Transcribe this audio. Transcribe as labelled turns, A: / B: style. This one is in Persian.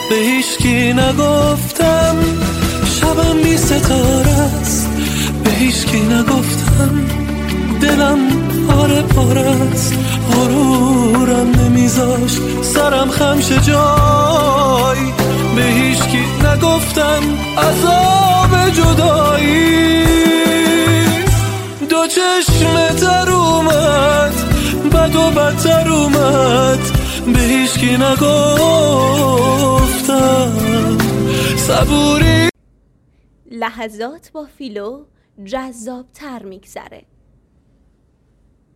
A: به هیچکی نگفتم شبم بی ستاره است، به هیچکی نگفتم دلم پاره پاره است، غرورم نمیذاش سرم خمش جای، به هیچکی نگفتم عذاب جدایی، دو چشم تر اومد بد و بدتر اومد، به هیچکی نگفتم صبوری.
B: لحظات با فیلو جذاب تر میگذره.